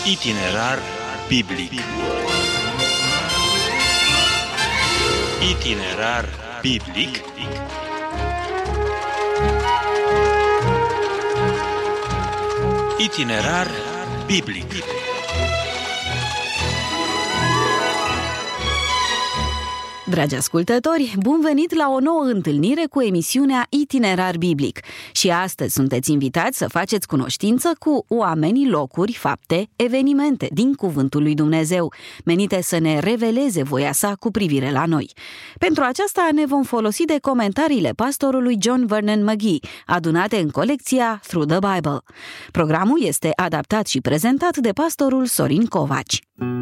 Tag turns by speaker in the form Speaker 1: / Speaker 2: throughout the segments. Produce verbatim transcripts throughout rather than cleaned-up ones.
Speaker 1: Itinerar biblic. Itinerar biblic. Itinerar biblic.
Speaker 2: Dragi ascultători, bun venit la o nouă întâlnire cu emisiunea Itinerar Biblic. Și astăzi sunteți invitați să faceți cunoștință cu oamenii, locuri, fapte, evenimente din Cuvântul lui Dumnezeu, menite să ne reveleze voia sa cu privire la noi. Pentru aceasta ne vom folosi de comentariile pastorului John Vernon McGee, adunate în colecția Through the Bible. Programul este adaptat și prezentat de pastorul Sorin Covaci.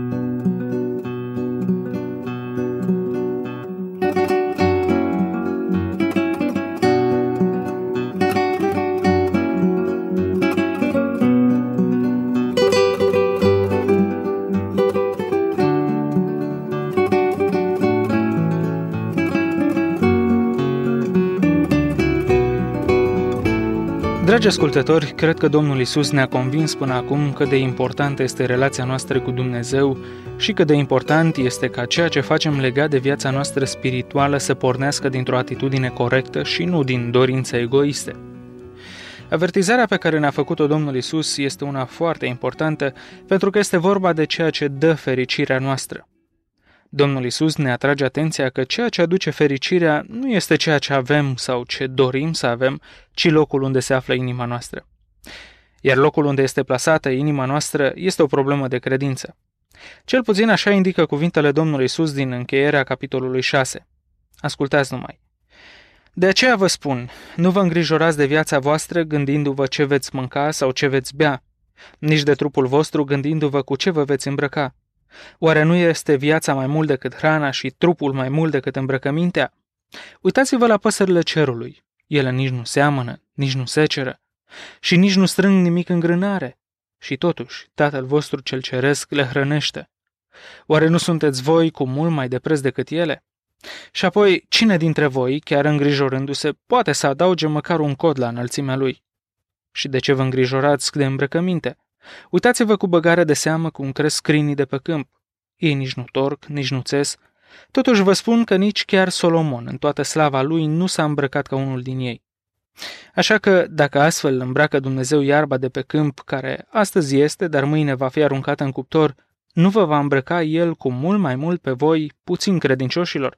Speaker 3: Dragi ascultători, cred că Domnul Iisus ne-a convins până acum cât de importantă este relația noastră cu Dumnezeu și cât de important este ca ceea ce facem legat de viața noastră spirituală să pornească dintr-o atitudine corectă și nu din dorințe egoiste. Avertizarea pe care ne-a făcut-o Domnul Iisus este una foarte importantă pentru că este vorba de ceea ce dă fericirea noastră. Domnul Iisus ne atrage atenția că ceea ce aduce fericirea nu este ceea ce avem sau ce dorim să avem, ci locul unde se află inima noastră. Iar locul unde este plasată inima noastră este o problemă de credință. Cel puțin așa indică cuvintele Domnului Iisus din încheierea capitolului șase. Ascultați numai. De aceea vă spun, nu vă îngrijorați de viața voastră gândindu-vă ce veți mânca sau ce veți bea, nici de trupul vostru gândindu-vă cu ce vă veți îmbrăca. Oare nu este viața mai mult decât hrana și trupul mai mult decât îmbrăcămintea? Uitați-vă la păsările cerului. Ele nici nu seamănă, nici nu seceră și nici nu strâng nimic în grânare. Și totuși, Tatăl vostru cel ceresc le hrănește. Oare nu sunteți voi cu mult mai de preț decât ele? Și apoi, cine dintre voi, chiar îngrijorându-se, poate să adauge măcar un cod la înălțimea lui? Și de ce vă îngrijorați de îmbrăcăminte? Uitați-vă cu băgare de seamă cum cresc câinii de pe câmp. Ei nici nu torc, nici nu țes. Totuși vă spun că nici chiar Solomon, în toată slava lui, nu s-a îmbrăcat ca unul din ei. Așa că, dacă astfel îmbracă Dumnezeu iarba de pe câmp, care astăzi este, dar mâine va fi aruncată în cuptor, nu vă va îmbrăca El cu mult mai mult pe voi, puțin credincioșilor?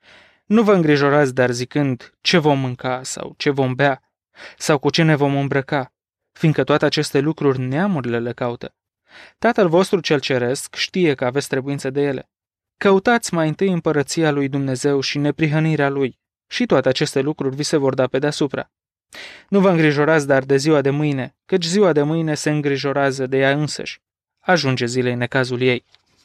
Speaker 3: Nu vă îngrijorați dar zicând ce vom mânca sau ce vom bea sau cu ce ne vom îmbrăca, fiindcă toate aceste lucruri neamurile le caută. Tatăl vostru cel ceresc știe că aveți trebuință de ele. Căutați mai întâi împărăția lui Dumnezeu și neprihănirea lui, și toate aceste lucruri vi se vor da pe deasupra. Nu vă îngrijorați dar de ziua de mâine, căci ziua de mâine se îngrijorează de ea însăși. Ajunge zilei necazul ei.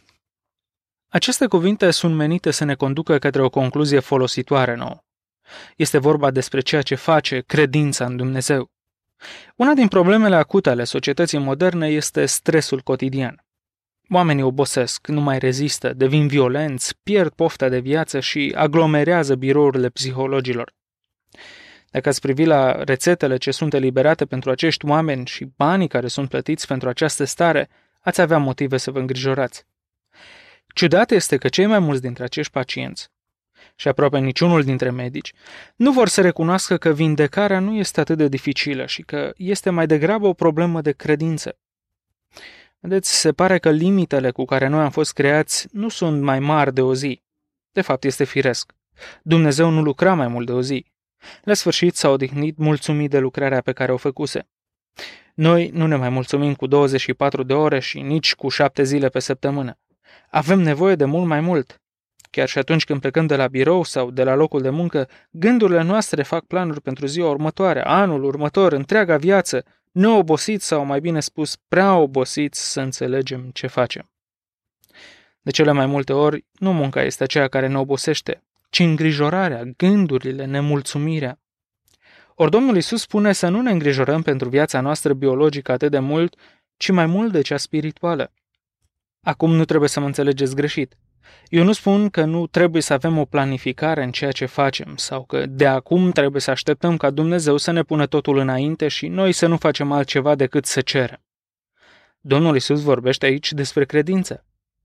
Speaker 3: Aceste cuvinte sunt menite să ne conducă către o concluzie folositoare nouă. Este vorba despre ceea ce face credința în Dumnezeu. Una din problemele acute ale societății moderne este stresul cotidian. Oamenii obosesc, nu mai rezistă, devin violenți, pierd pofta de viață și aglomerează birourile psihologilor. Dacă ați privi la rețetele ce sunt eliberate pentru acești oameni și banii care sunt plătiți pentru această stare, ați avea motive să vă îngrijorați. Ciudat este că cei mai mulți dintre acești pacienți, și aproape niciunul dintre medici, nu vor să recunoască că vindecarea nu este atât de dificilă și că este mai degrabă o problemă de credință. Vedeți, se pare că limitele cu care noi am fost creați nu sunt mai mari de o zi. De fapt, este firesc. Dumnezeu nu lucra mai mult de o zi. La sfârșit s-a odihnit mulțumit de lucrarea pe care o făcuse. Noi nu ne mai mulțumim cu douăzeci și patru de ore și nici cu șapte zile pe săptămână. Avem nevoie de mult mai mult. Chiar și atunci când plecăm de la birou sau de la locul de muncă, gândurile noastre fac planuri pentru ziua următoare, anul următor, întreaga viață, neobosiți sau, mai bine spus, prea obosiți să înțelegem ce facem. De cele mai multe ori, nu munca este aceea care ne obosește, ci îngrijorarea, gândurile, nemulțumirea. Ori Domnul Iisus spune să nu ne îngrijorăm pentru viața noastră biologică atât de mult, ci mai mult de cea spirituală. Acum nu trebuie să mă înțelegeți greșit. Eu nu spun că nu trebuie să avem o planificare în ceea ce facem sau că de acum trebuie să așteptăm ca Dumnezeu să ne pună totul înainte și noi să nu facem altceva decât să cerem. Domnul Iisus vorbește aici despre credință.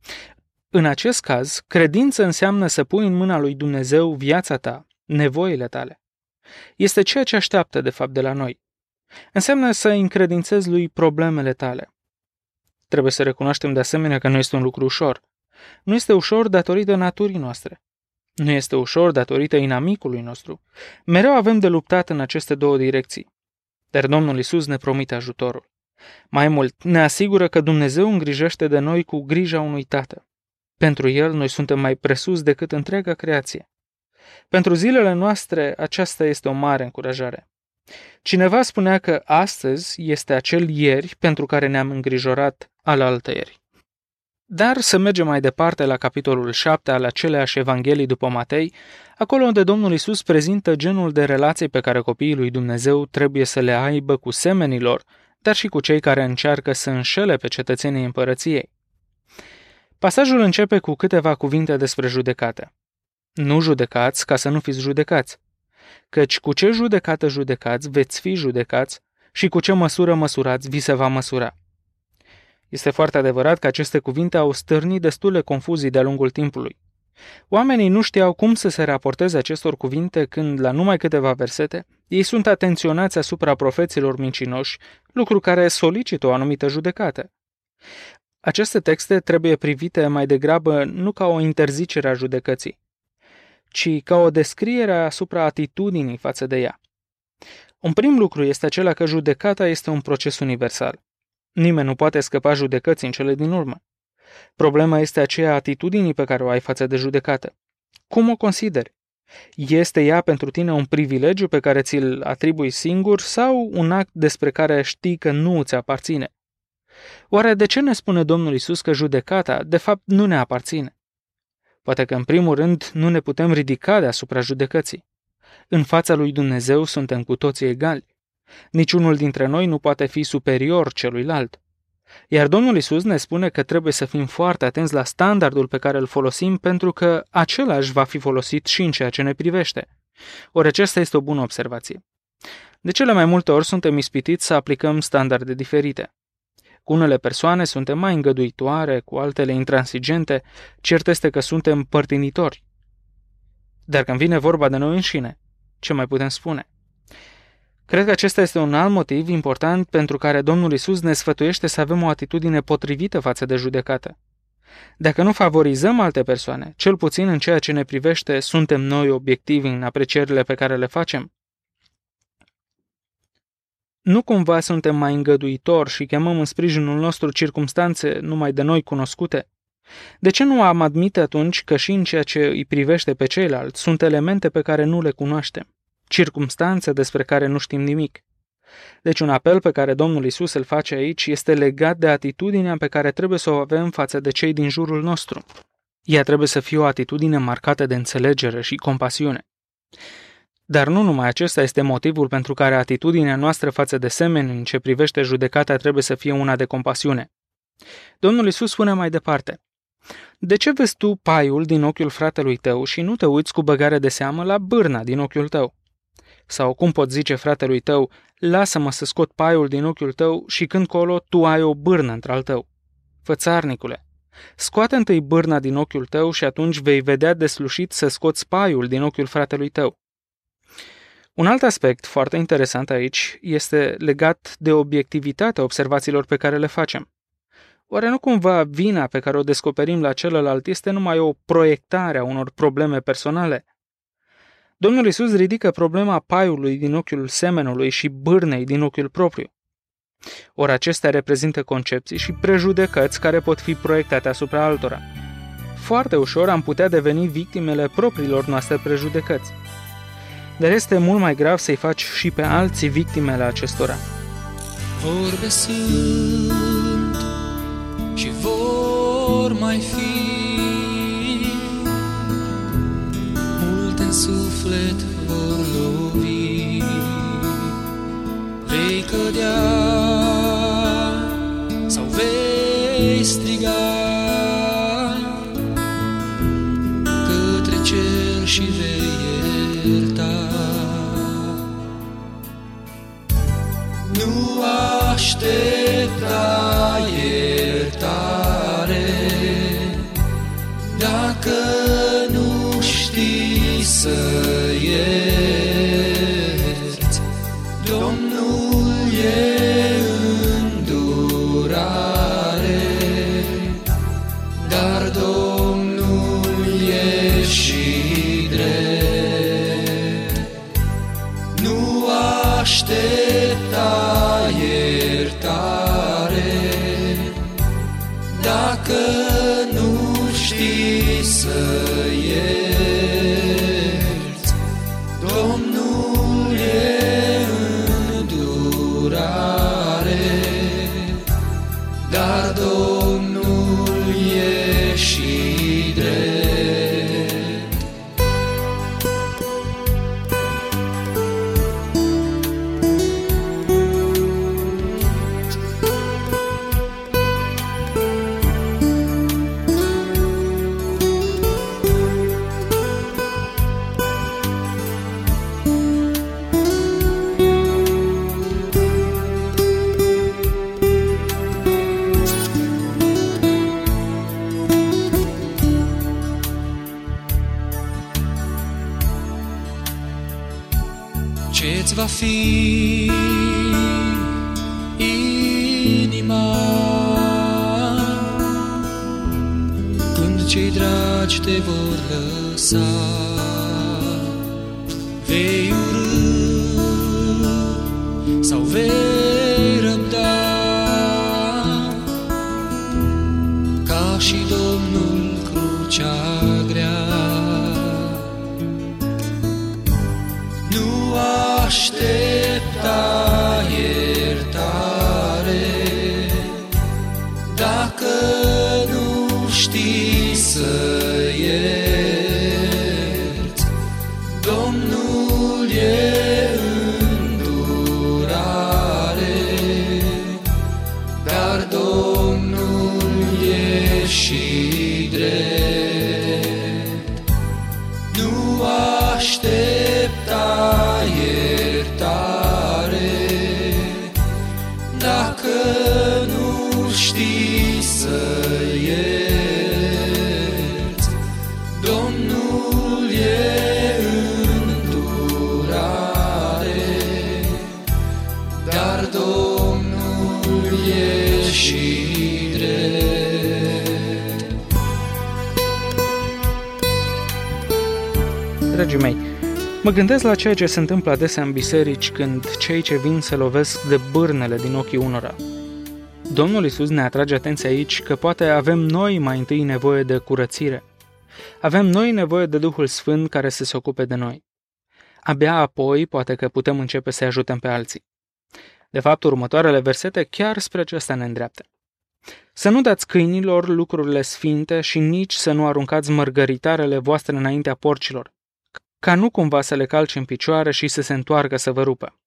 Speaker 3: În acest caz, credință înseamnă să pui în mâna lui Dumnezeu viața ta, nevoile tale. Este ceea ce așteaptă, de fapt, de la noi. Înseamnă să încredințezi lui problemele tale. Trebuie să recunoaștem de asemenea că nu este un lucru ușor. Nu este ușor datorită naturii noastre. Nu este ușor datorită inamicului nostru. Mereu avem de luptat în aceste două direcții. Dar Domnul Iisus ne promite ajutorul. Mai mult, ne asigură că Dumnezeu îngrijește de noi cu grija unui tată. Pentru El, noi suntem mai presus decât întreaga creație. Pentru zilele noastre, aceasta este o mare încurajare. Cineva spunea că astăzi este acel ieri pentru care ne-am îngrijorat alaltăieri. Dar să mergem mai departe la capitolul șapte al aceleași Evanghelii după Matei, acolo unde Domnul Iisus prezintă genul de relații pe care copiii lui Dumnezeu trebuie să le aibă cu semenilor, dar și cu cei care încearcă să înșele pe cetățenii împărăției. Pasajul începe cu câteva cuvinte despre judecată. Nu judecați ca să nu fiți judecați, căci cu ce judecată judecați veți fi judecați și cu ce măsură măsurați vi se va măsura. Este foarte adevărat că aceste cuvinte au stârnit destule confuzii de-a lungul timpului. Oamenii nu știau cum să se raporteze acestor cuvinte când, la numai câteva versete, ei sunt atenționați asupra profeților mincinoși, lucru care solicită o anumită judecată. Aceste texte trebuie privite mai degrabă nu ca o interzicere a judecății, ci ca o descriere asupra atitudinii față de ea. Un prim lucru este acela că judecata este un proces universal. Nimeni nu poate scăpa judecății în cele din urmă. Problema este aceea atitudinii pe care o ai față de judecată. Cum o consideri? Este ea pentru tine un privilegiu pe care ți-l atribui singur sau un act despre care știi că nu îți aparține? Oare de ce ne spune Domnul Iisus că judecata, de fapt, nu ne aparține? Poate că, în primul rând, nu ne putem ridica deasupra judecății. În fața lui Dumnezeu suntem cu toții egali. Niciunul dintre noi nu poate fi superior celuilalt. Iar Domnul Iisus ne spune că trebuie să fim foarte atenți la standardul pe care îl folosim, pentru că același va fi folosit și în ceea ce ne privește. Ori aceasta este o bună observație. De cele mai multe ori suntem ispitiți să aplicăm standarde diferite. Cu unele persoane suntem mai îngăduitoare, cu altele intransigente, cert este că suntem părtinitori. Dar când vine vorba de noi înșine, ce mai putem spune? Cred că acesta este un alt motiv important pentru care Domnul Iisus ne sfătuiește să avem o atitudine potrivită față de judecată. Dacă nu favorizăm alte persoane, cel puțin în ceea ce ne privește, suntem noi obiectivi în aprecierile pe care le facem? Nu cumva suntem mai îngăduitori și chemăm în sprijinul nostru circumstanțe numai de noi cunoscute? De ce nu am admite atunci că și în ceea ce îi privește pe ceilalți sunt elemente pe care nu le cunoaștem, circumstanțe despre care nu știm nimic? Deci un apel pe care Domnul Iisus îl face aici este legat de atitudinea pe care trebuie să o avem față de cei din jurul nostru. Ea trebuie să fie o atitudine marcată de înțelegere și compasiune. Dar nu numai acesta este motivul pentru care atitudinea noastră față de semeni în ce privește judecata trebuie să fie una de compasiune. Domnul Iisus spune mai departe: de ce vezi tu paiul din ochiul fratelui tău și nu te uiți cu băgare de seamă la bârna din ochiul tău? Sau cum poți zice fratelui tău: lasă-mă să scot paiul din ochiul tău și când colo tu ai o bârnă într-al tău? Fățarnicule, scoate întâi bârna din ochiul tău și atunci vei vedea deslușit să scoți paiul din ochiul fratelui tău. Un alt aspect foarte interesant aici este legat de obiectivitatea observațiilor pe care le facem. Oare nu cumva vina pe care o descoperim la celălalt este numai o proiectare a unor probleme personale? Domnul Iisus ridică problema paiului din ochiul semenului și bârnei din ochiul propriu. Ori acestea reprezintă concepții și prejudecăți care pot fi proiectate asupra altora. Foarte ușor am putea deveni victimele propriilor noastre prejudecăți. Dar este mult mai grav să-i faci și pe alții victimele acestora.
Speaker 4: Vorbe sunt și vor mai fi, multe în suflet vor lovi. Vei cădea sau vei striga către cer și vei ierta. Nu aștepta să ierți. Domnul e îndurare, dar Domnul e și drept. Nu aștepta iertare dacă nu știi să ierți. Domnul e îndurare, dar Domnul e și drept. Ce-ți va fi inima când cei dragi te vor lăsa? Vei urâ sau vei răbda ca și Domnul crucea grea? Nu aștepta iertare dacă nu știi să ierți. Domnul e îndurare, dar Domnul e și drept. Nu aștepta iertare dacă nu știi să ierți. Domnul e îndurare, dar Domnul e și drept.
Speaker 3: Dragii mei, mă gândesc la ceea ce se întâmplă adesea în biserici când cei ce vin se lovesc de bârnele din ochii unora. Domnul Iisus ne atrage atenția aici că poate avem noi mai întâi nevoie de curățire. Avem noi nevoie de Duhul Sfânt care să se ocupe de noi. Abia apoi poate că putem începe să-i ajutăm pe alții. De fapt, următoarele versete chiar spre acesta ne îndreaptă. Să nu dați câinilor lucrurile sfinte și nici să nu aruncați mărgăritarele voastre înaintea porcilor, ca nu cumva să le calci în picioare și să se întoarcă să vă rupă.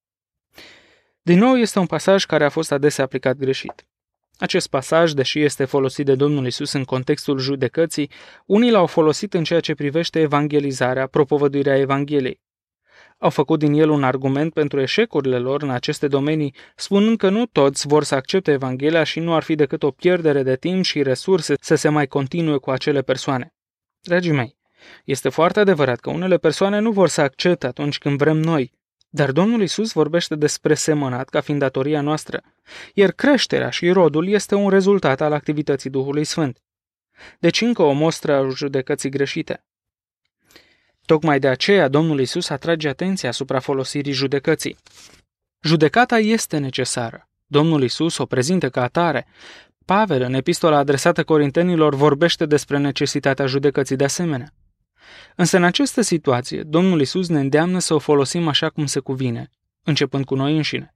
Speaker 3: Din nou, este un pasaj care a fost adesea aplicat greșit. Acest pasaj, deși este folosit de Domnul Iisus în contextul judecății, unii l-au folosit în ceea ce privește evangelizarea, propovăduirea Evangheliei. Au făcut din el un argument pentru eșecurile lor în aceste domenii, spunând că nu toți vor să accepte Evanghelia și nu ar fi decât o pierdere de timp și resurse să se mai continue cu acele persoane. Dragii mei, este foarte adevărat că unele persoane nu vor să accepte atunci când vrem noi, dar Domnul Iisus vorbește despre semănat ca fiind datoria noastră, iar creșterea și rodul este un rezultat al activității Duhului Sfânt. Deci încă o mostră a judecății greșite. Tocmai de aceea Domnul Iisus atrage atenția asupra folosirii judecății. Judecata este necesară. Domnul Iisus o prezintă ca atare. Pavel, în epistola adresată Corintenilor, vorbește despre necesitatea judecății de asemenea. Însă în această situație, Domnul Iisus ne îndeamnă să o folosim așa cum se cuvine, începând cu noi înșine.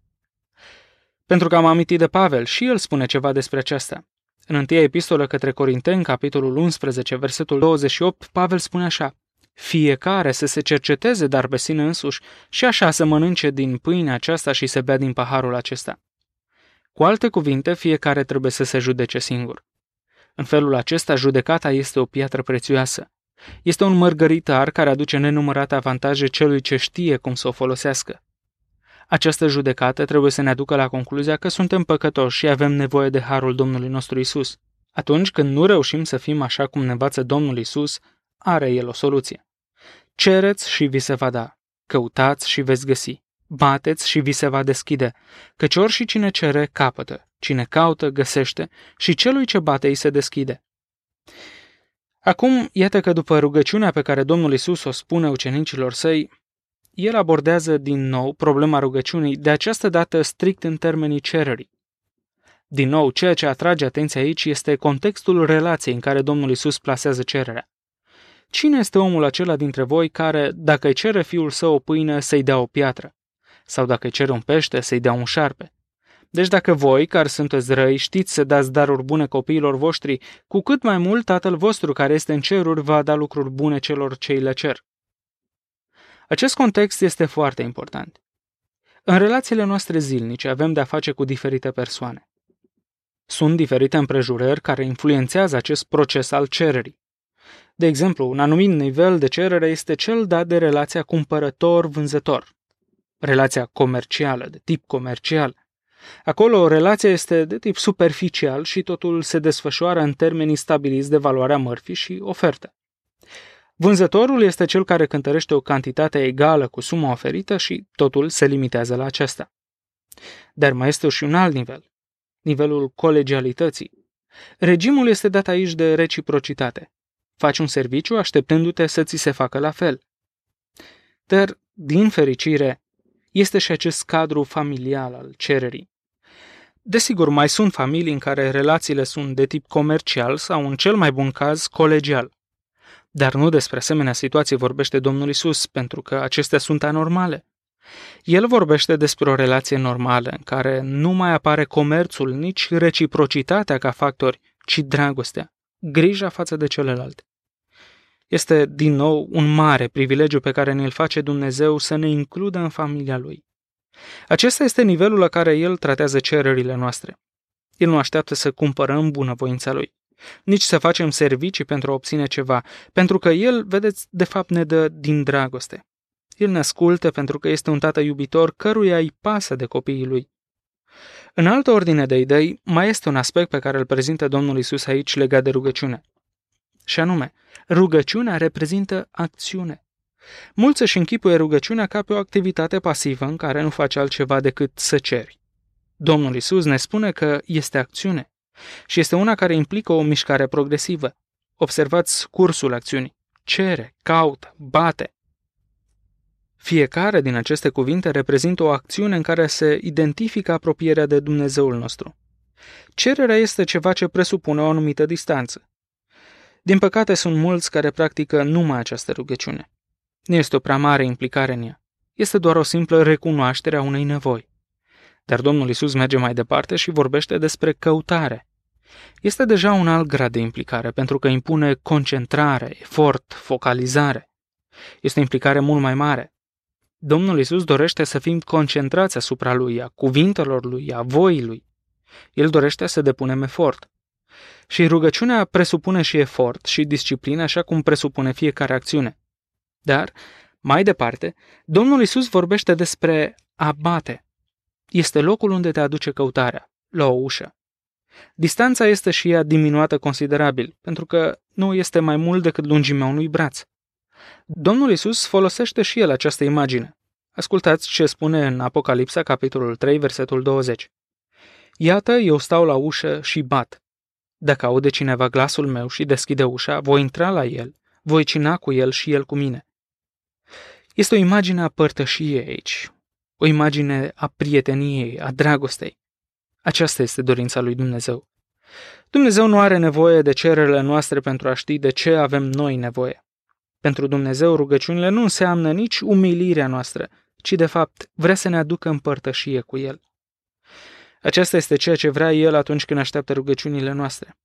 Speaker 3: Pentru că am amintit de Pavel, și el spune ceva despre aceasta. În întâia epistolă către Corinteni, capitolul unsprezece, versetul douăzeci și opt, Pavel spune așa: fiecare să se cerceteze dar pe sine însuși și așa să mănânce din pâinea aceasta și să bea din paharul acesta. Cu alte cuvinte, fiecare trebuie să se judece singur. În felul acesta, judecata este o piatră prețioasă. Este un mărgăritar care aduce nenumărate avantaje celui ce știe cum să o folosească. Această judecată trebuie să ne aducă la concluzia că suntem păcătoși și avem nevoie de harul Domnului nostru Isus. Atunci când nu reușim să fim așa cum ne învață Domnul Isus, are El o soluție. Cereți și vi se va da, căutați și veți găsi, bateți și vi se va deschide, căci ori și cine cere, capătă, cine caută, găsește și celui ce bate îi se deschide. Acum, iată că după rugăciunea pe care Domnul Iisus o spune ucenicilor săi, el abordează din nou problema rugăciunii, de această dată strict în termenii cererii. Din nou, ceea ce atrage atenția aici este contextul relației în care Domnul Iisus plasează cererea. Cine este omul acela dintre voi care, dacă îi cere fiul său o pâine, să-i dea o piatră? Sau dacă îi cere un pește, să-i dea un șarpe? Deci dacă voi, care sunteți răi, știți să dați daruri bune copiilor voștri, cu cât mai mult Tatăl vostru care este în ceruri va da lucruri bune celor ce îi le cer. Acest context este foarte important. În relațiile noastre zilnice avem de-a face cu diferite persoane. Sunt diferite împrejurări care influențează acest proces al cererii. De exemplu, un anumit nivel de cerere este cel dat de relația cumpărător-vânzător, relația comercială, de tip comercial. Acolo relația este de tip superficial și totul se desfășoară în termenii stabiliți de valoarea mărfii și ofertă. Vânzătorul este cel care cântărește o cantitate egală cu suma oferită și totul se limitează la acesta. Dar mai este și un alt nivel, nivelul colegialității. Regimul este dat aici de reciprocitate. Faci un serviciu așteptându-te să ți se facă la fel. Dar, din fericire, este și acest cadru familial al cererii. Desigur, mai sunt familii în care relațiile sunt de tip comercial sau, în cel mai bun caz, colegial. Dar nu despre asemenea situații vorbește Domnul Iisus, pentru că acestea sunt anormale. El vorbește despre o relație normală, în care nu mai apare comerțul, nici reciprocitatea ca factori, ci dragostea, grija față de celălalt. Este, din nou, un mare privilegiu pe care ne-l face Dumnezeu să ne includă în familia Lui. Acesta este nivelul la care El tratează cererile noastre. El nu așteaptă să cumpărăm bunăvoința Lui, nici să facem servicii pentru a obține ceva, pentru că El, vedeți, de fapt ne dă din dragoste. El ne ascultă pentru că este un tată iubitor căruia îi pasă de copiii Lui. În altă ordine de idei, mai este un aspect pe care îl prezintă Domnul Iisus aici legat de rugăciune. Și anume, rugăciunea reprezintă acțiune. Mulți își închipuie rugăciunea ca pe o activitate pasivă în care nu faci altceva decât să ceri. Domnul Iisus ne spune că este acțiune și este una care implică o mișcare progresivă. Observați cursul acțiunii. Cere, caută, bate. Fiecare din aceste cuvinte reprezintă o acțiune în care se identifică apropierea de Dumnezeul nostru. Cererea este ceva ce presupune o anumită distanță. Din păcate, sunt mulți care practică numai această rugăciune. Nu este o prea mare implicare în ea. Este doar o simplă recunoaștere a unei nevoi. Dar Domnul Iisus merge mai departe și vorbește despre căutare. Este deja un alt grad de implicare, pentru că impune concentrare, efort, focalizare. Este o implicare mult mai mare. Domnul Iisus dorește să fim concentrați asupra Lui, a cuvintelor Lui, a voii Lui. El dorește să depunem efort. Și rugăciunea presupune și efort și disciplină, așa cum presupune fiecare acțiune. Dar, mai departe, Domnul Iisus vorbește despre a bate. Este locul unde te aduce căutarea, la o ușă. Distanța este și ea diminuată considerabil, pentru că nu este mai mult decât lungimea unui braț. Domnul Iisus folosește și el această imagine. Ascultați ce spune în Apocalipsa, capitolul trei, versetul douăzeci. Iată, eu stau la ușă și bat. Dacă aude cineva glasul meu și deschide ușa, voi intra la el, voi cina cu el și el cu mine. Este o imagine a părtășiei aici, o imagine a prieteniei, a dragostei. Aceasta este dorința lui Dumnezeu. Dumnezeu nu are nevoie de cererile noastre pentru a ști de ce avem noi nevoie. Pentru Dumnezeu, rugăciunile nu înseamnă nici umilirea noastră, ci de fapt vrea să ne aducă în părtășie cu El. Aceasta este ceea ce vrea El atunci când așteaptă rugăciunile noastre.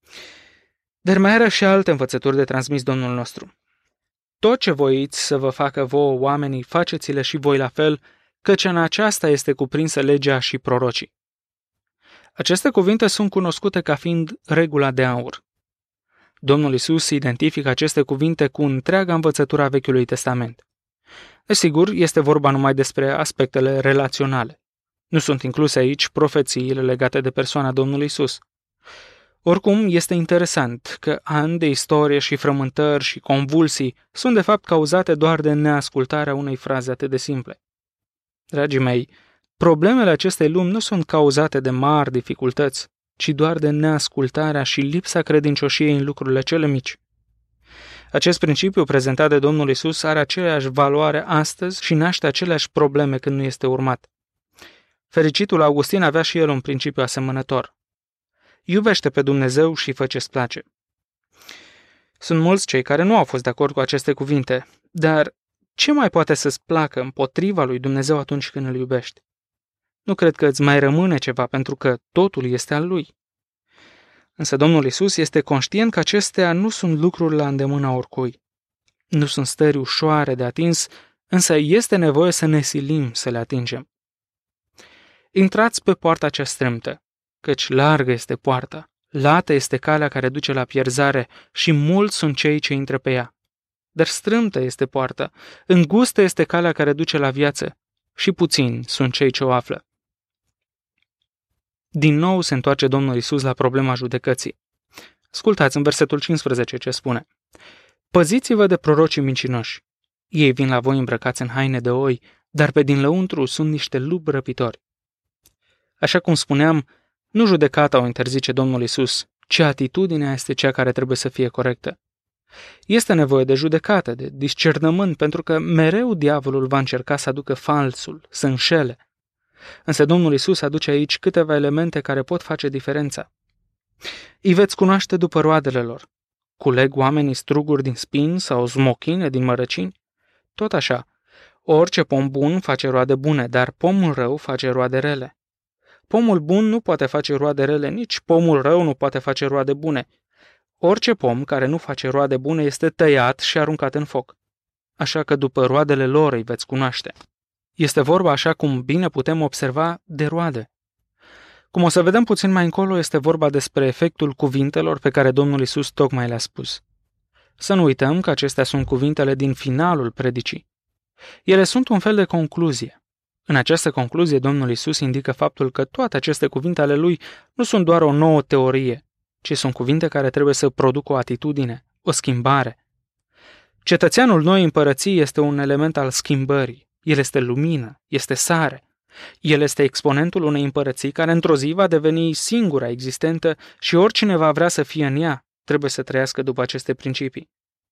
Speaker 3: Dar mai are și alte învățături de transmis Domnul nostru. Tot ce voiți să vă facă vouă oamenii, faceți-le și voi la fel, căci în aceasta este cuprinsă legea și prorocii. Aceste cuvinte sunt cunoscute ca fiind regula de aur. Domnul Iisus identifică aceste cuvinte cu întreaga învățătură a Vechiului Testament. Desigur, este vorba numai despre aspectele relaționale. Nu sunt incluse aici profețiile legate de persoana Domnului Iisus. Oricum, este interesant că ani de istorie și frământări și convulsii sunt de fapt cauzate doar de neascultarea unei fraze atât de simple. Dragii mei, problemele acestei lumi nu sunt cauzate de mari dificultăți, ci doar de neascultarea și lipsa credincioșiei în lucrurile cele mici. Acest principiu prezentat de Domnul Iisus are aceeași valoare astăzi și naște aceleași probleme când nu este urmat. Fericitul Augustin avea și el un principiu asemănător. Iubește pe Dumnezeu și fă ce-ți place. Sunt mulți cei care nu au fost de acord cu aceste cuvinte, dar ce mai poate să-ți placă împotriva lui Dumnezeu atunci când îl iubești? Nu cred că îți mai rămâne ceva, pentru că totul este al lui. Însă Domnul Iisus este conștient că acestea nu sunt lucruri la îndemâna oricui. Nu sunt stări ușoare de atins, însă este nevoie să ne silim să le atingem. Intrați pe poarta cea strâmtă, căci largă este poarta, lată este calea care duce la pierzare și mulți sunt cei ce intră pe ea. Dar strâmtă este poarta, îngustă este calea care duce la viață și puțini sunt cei ce o află. Din nou se întoarce Domnul Iisus la problema judecății. Ascultați în versetul cincisprezece ce spune. Păziți-vă de prorocii mincinoși. Ei vin la voi îmbrăcați în haine de oi, dar pe din lăuntru sunt niște lupi răpitori. Așa cum spuneam, nu judecata o interzice Domnul Iisus, ci atitudinea este cea care trebuie să fie corectă. Este nevoie de judecată, de discernământ, pentru că mereu diavolul va încerca să aducă falsul, să înșele. Însă Domnul Iisus aduce aici câteva elemente care pot face diferența. Îi veți cunoaște după roadele lor. Culeg oamenii struguri din spini sau smochine din mărăcini? Tot așa, orice pom bun face roade bune, dar pomul rău face roade rele. Pomul bun nu poate face roade rele, nici pomul rău nu poate face roade bune. Orice pom care nu face roade bune este tăiat și aruncat în foc. Așa că după roadele lor îi veți cunoaște. Este vorba, așa cum bine putem observa, de roade. Cum o să vedem puțin mai încolo, este vorba despre efectul cuvintelor pe care Domnul Iisus tocmai le-a spus. Să nu uităm că acestea sunt cuvintele din finalul predicii. Ele sunt un fel de concluzie. În această concluzie, Domnul Iisus indică faptul că toate aceste cuvinte ale lui nu sunt doar o nouă teorie, ci sunt cuvinte care trebuie să producă o atitudine, o schimbare. Cetățeanul noii împărății este un element al schimbării. El este lumină, este sare. El este exponentul unei împărății care într-o zi va deveni singura existentă și oricine va vrea să fie în ea trebuie să trăiască după aceste principii.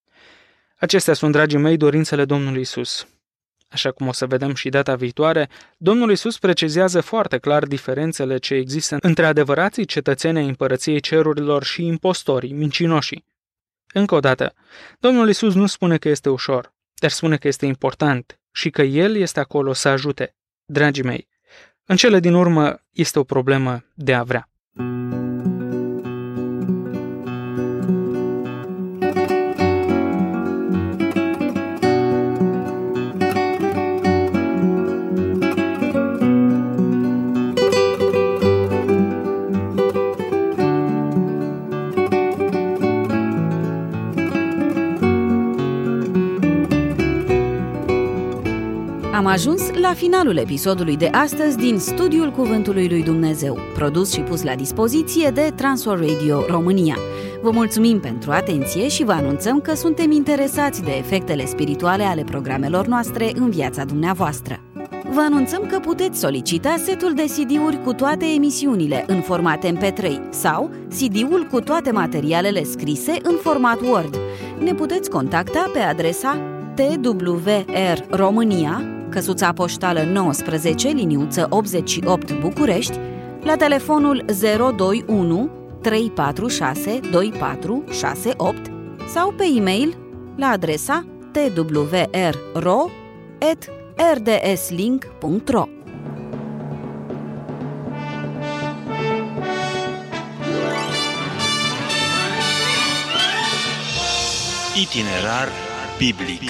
Speaker 3: Acestea sunt, dragii mei, dorințele Domnului Iisus. Așa cum o să vedem și data viitoare, Domnul Iisus precizează foarte clar diferențele ce există între adevărații cetățeni ai împărăției cerurilor și impostorii, mincinoșii. Încă o dată, Domnul Iisus nu spune că este ușor, dar spune că este important și că El este acolo să ajute. Dragii mei, în cele din urmă este o problemă de a vrea.
Speaker 2: Am ajuns la finalul episodului de astăzi din Studiul Cuvântului lui Dumnezeu, produs și pus la dispoziție de Transworld Radio România. Vă mulțumim pentru atenție și vă anunțăm că suntem interesați de efectele spirituale ale programelor noastre în viața dumneavoastră. Vă anunțăm că puteți solicita setul de C D-uri cu toate emisiunile în format M P trei sau C D-ul cu toate materialele scrise în format Word. Ne puteți contacta pe adresa T W R România, căsuța poștală nouăsprezece, liniuță optzeci și opt București, la telefonul zero doi unu trei patru șase doi patru șase opt sau pe e-mail la adresa t w r ro at r d s link punct r o.
Speaker 1: Itinerar biblic.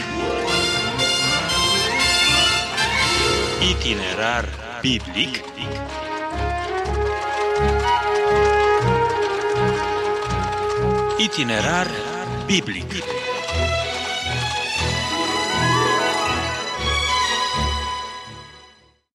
Speaker 1: Itinerar biblic. Itinerar biblic.